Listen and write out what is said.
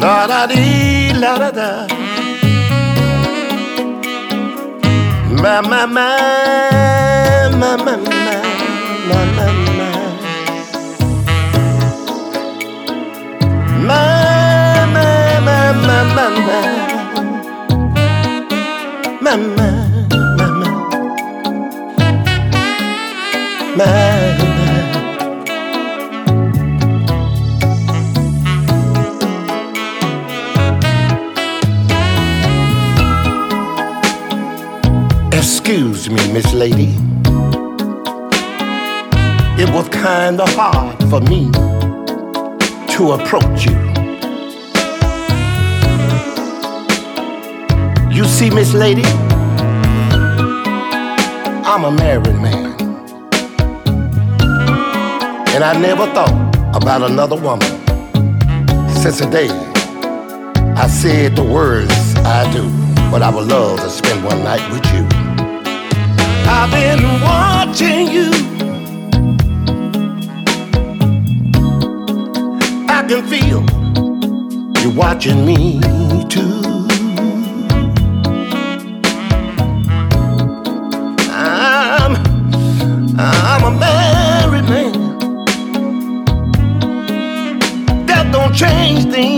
La da dee, la da da. Ma ma ma ma ma ma ma ma ma. Ma ma ma ma ma ma. Ma ma ma ma. Ma ma. Excuse me, Miss Lady. It was kinda hard for me to approach you. You see, Miss Lady, I'm a married man, and I never thought about another woman since the day I said the words I do. But I would love to spend one night with you. I've been watching you. I can feel you watching me too. I'm a married man. That don't change things.